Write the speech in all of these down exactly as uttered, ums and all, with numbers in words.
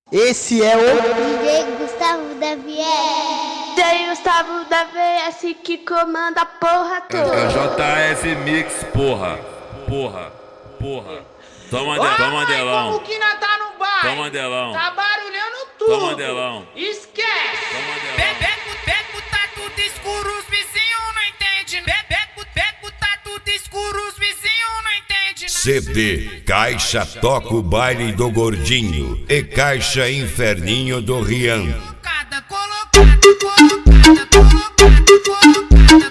Esse é o D J Gustavo da V S. D J Gustavo da V S que comanda a porra toda. É o J S Mix, porra, porra, porra. Toma, de, toma Mandelão. Como que nós tá no bar? Toma Mandelão. Tá barulhando tudo. Toma Mandelão. Esquece. Toma Mandelão. Beco, beco, tá tudo escuro, os vizinhos não entendem. Beco, beco, tá tudo escuro, os vizinhos não entendem. C D Caixa Toca o Baile do Gordinho e Caixa Inferninho do Rian. Colocada, colocada, colocada, colocada, colocada,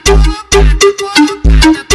colocada,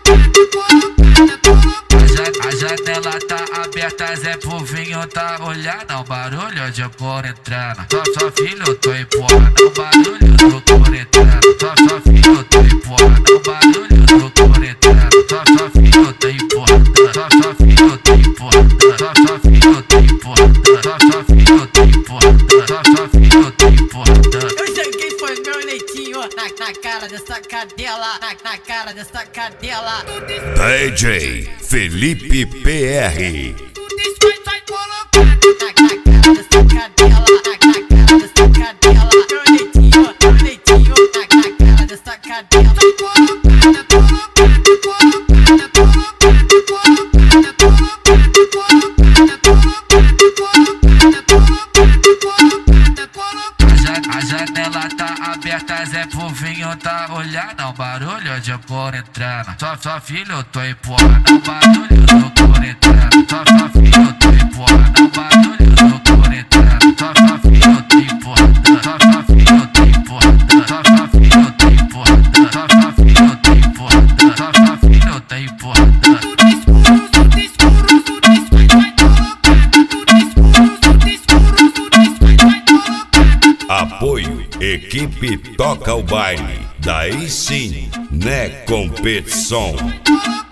colocada, colocada. A janela tá aberta, Zé Povinho tá olhando o barulho de cor entrando. Só, só filho, tô empurrando o barulho do cor entrando. Só, só filho, tô empurrando o barulho do cor entrando. Só, só filho, tô empurrando. Só, só filho, tô empurrando. Só, só filho, tô empurrando. Só, só filho, tô empurrando. Só, só filho, tô empurrando. Eu joguei foi meu leitinho na, na cara dessa cadela, na, na cara dessa cadela. D J Felipe P R. Tudo isso vai colocado. Na, na cara dessa cadela, na, na cara dessa cadela. Meu leitinho, meu leitinho, na, na cara dessa cadela. Colocada, colocada, colocada, colocada, colocada, colocada, colocada, colocada, colocada. A janela tá aberta, Zé Povinho tá olhando o barulho de cor entrando. Só, só filho, tô empurrando o barulho do cor entrando. Só, só filho, tô empurrando o barulho do cor entrando. Só, só filho, tô empurrando. Só, só filho, tô empurrando. Só, só filho, tô empurrando. Só, só filho, tô empurrando. Só, só filho, tô empurrando. Tudo escuro, tudo escuro, tudo escuro, vai colocado. Tudo escuro, tudo escuro, tudo escuro, vai colocado. Apoio Equipe Toca o Baile. Daí sim, né competição.